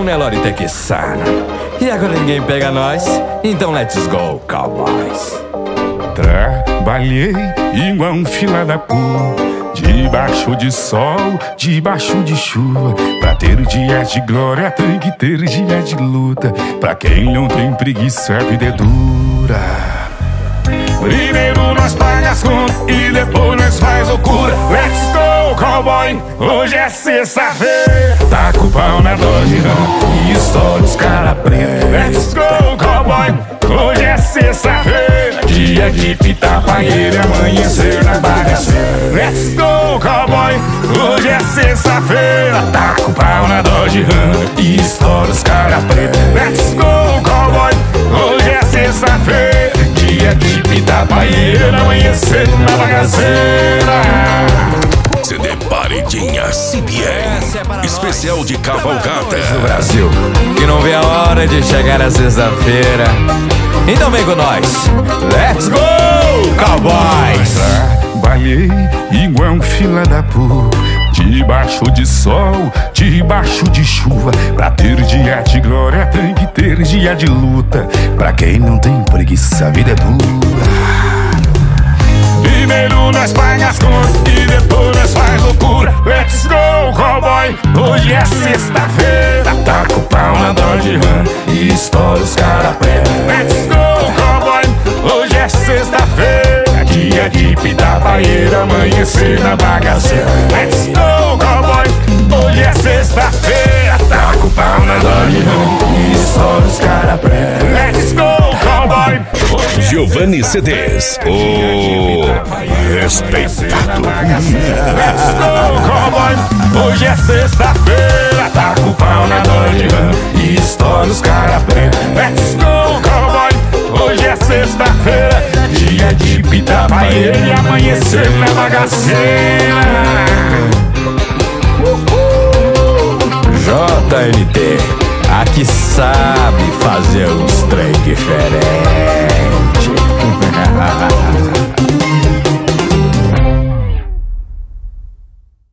Nelore Texana. E agora ninguém pega nós, então let's go, cowboys. Trabalhei igual um fila da puta, debaixo de sol, debaixo de chuva. Pra ter dias de glória tem que ter dias de luta. Pra quem não tem preguiça a vida é dura. Primeiro nós paga as contas e depois nós faz loucura. Let's go, cowboy, hoje é sexta-feira. Tá com o pau na Dodge Ram e estoura os cara preto. Let's go, cowboy, hoje é sexta-feira. Dia de pitar panheiro e amanhecer na bagaceira. Let's go, cowboy, hoje é sexta-feira. Tá com o pau na Dodge Ram e estoura os cara preto. Let's go, cowboy, hoje é sexta-feira. Dia de pitar panheiro e amanhecer na bagaceira. CD Paredinha CBN, especial de cavalgada Do Brasil, que não vê a hora de chegar a sexta-feira. Então vem com nós, let's go, cowboys. Trabalhei igual um fila da puta, debaixo de sol, debaixo de chuva. Pra ter dia de glória tem que ter dia de luta. Pra quem não tem preguiça a vida é dura. Primeiro nós paga as contas e depois nós faz loucura. Let's go, cowboy, hoje é sexta-feira. Tá com o pau na Dodge Ram e estoura os cara preto. Let's go, cowboy, hoje é sexta-feira. Dia de pitar panheiro, amanhecer na bagaceira. Let's go, cowboy, hoje é sexta-feira. Tá com o pau na Dodge Ram e estoura os cara preto. Let's go, cowboy. Giovanni CDs, o respeitado. Let's go, cowboy, hoje é sexta-feira. Tá com o pau na Dodge Ram e estoura os cara preto. Let's go, cowboy, hoje é sexta-feira. Dia de pitar panheiro e amanhecer na bagaceira. JNT, aqui sabe fazer uns trem diferentes.